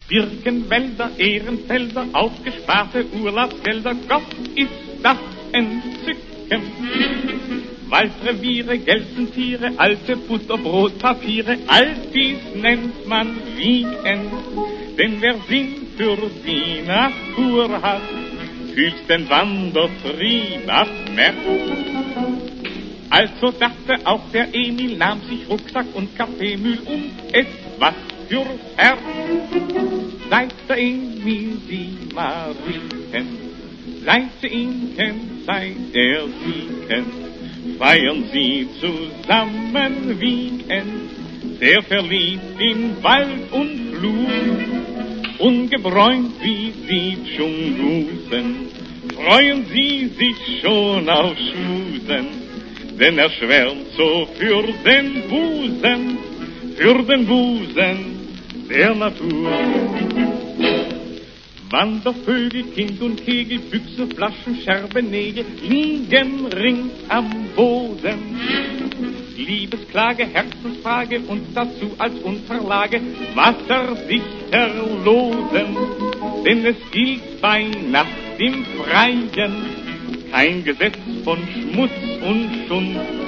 Birkenwälder, Ehrenfelder, aufgesparte Urlaubsgelder, Gott ist das Entzücken. Waldreviere, Geltentiere, alte Butterbrotpapiere, all dies nennt man Wiegen. Denn wer Sinn für die Natur hat, fühlt den Wandertrieb ab März. Also dachte auch der Emil, nahm sich Rucksack und Kaffeemühl es was fürs Herz. Seit der Emil die Marien, seit sie ihn kennt, seit er sie kennt, feiern sie zusammen Weekend, sehr verliebt in Wald und Fluss, ungebräunt wie sie Dschungusen, freuen sie sich schon auf Schmusen, denn er schwärmt so für den Busen der Natur. Wandervögel, Kind und Kegel, Büchse, Flaschen, Scherben, Nägel liegen rings am Boden. Liebesklage, Herzensfrage und dazu als Unterlage wasserdichter Losen. Denn es gilt bei Nacht im Freien kein Gesetz von Schmutz und Schund.